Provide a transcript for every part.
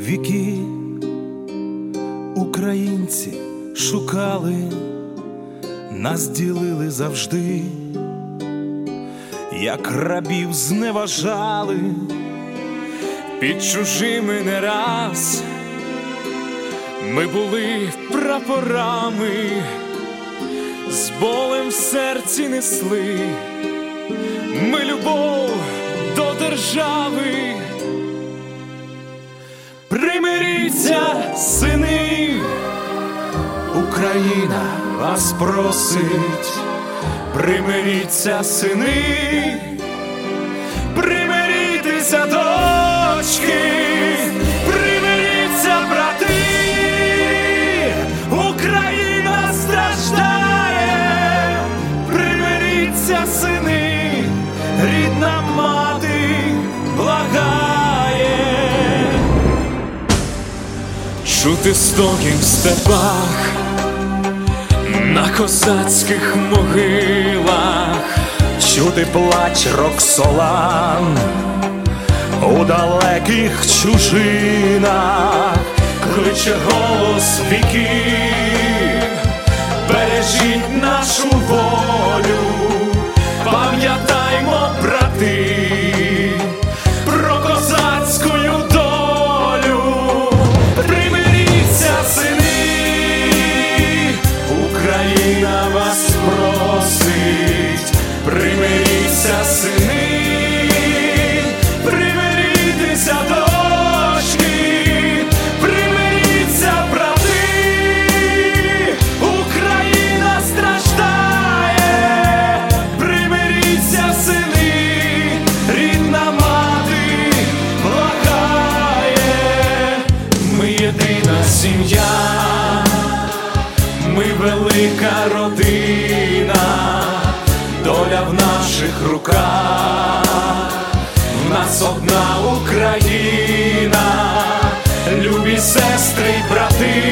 Віки українці шукали, нас ділили завжди, як рабів зневажали, під чужими не раз. Ми були прапорами, з болем в серці несли ми любов до держави. Примиріться, сини, Україна вас просить. Примиріться, сини, примиріться, дочки, примиріться, брати. Україна страждає. Примиріться, сини, рідна мати благає. Чути стоки в степах, на козацьких могилах, чути плач Роксолан у далеких чужинах. Кличе голос віків, бережіть нашу волю, пам'ятаймо, брати, про козацьку долю. Примиріться, сини, Україна вас просить. Примиріться, сини, примиріться, дочки, примиріться, брати. Україна страждає. Примиріться, сини, рідна мати благає. Ми єдина сім'я, ми велика родина, доля в наших руках, в нас одна Україна. Любі сестри й брати,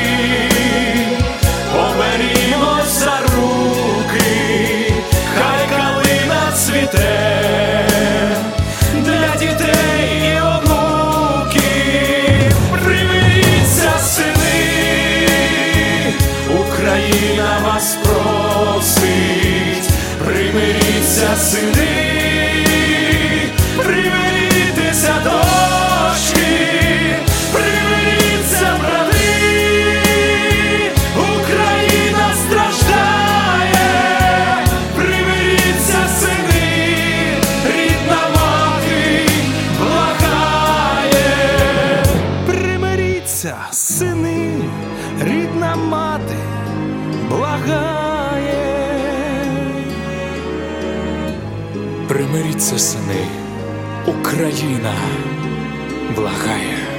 поберімось за руки, хай калина цвіте для дітей і онуків. Примиріться, сини, Україна вас просить. Примиріться, сини, примиріться, дочки, примиріться, брати. Україна страждає. Примиріться, сини, рідна мати благає. Примиріться, сини, рідна мати благає. Примиріться, сини, Україна благає.